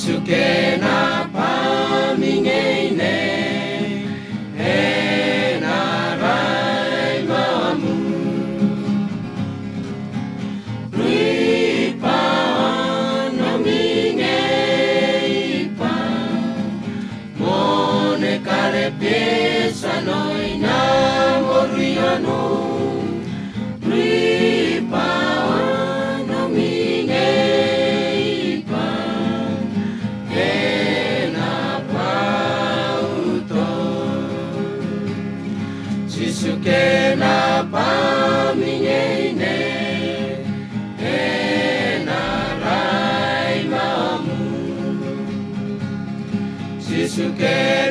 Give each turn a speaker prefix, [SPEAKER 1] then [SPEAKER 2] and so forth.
[SPEAKER 1] Jisuke na pamingene na rai mamu Ripa no minge ipa Mone kare piesa noi na moriano Ripa no minge ipa Jisuke na pamingene na rai mamu Jisuke